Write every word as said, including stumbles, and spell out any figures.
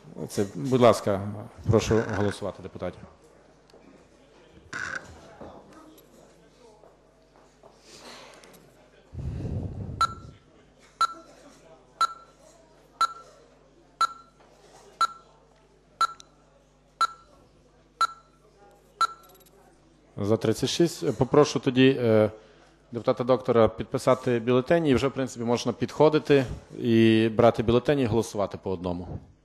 Це, будь ласка, прошу голосувати депутатів. За тридцять шість. Попрошу тоді е, депутата доктора підписати бюлетені, і вже, в принципі, можна підходити і брати бюлетені і голосувати по одному.